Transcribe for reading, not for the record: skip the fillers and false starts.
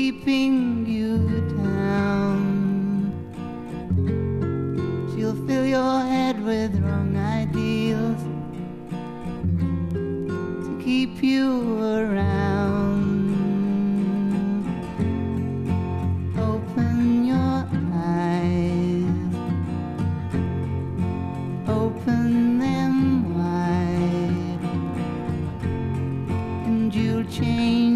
keeping you down. She'll fill your head with wrong ideals to keep you around. Open your eyes, open them wide, and you'll change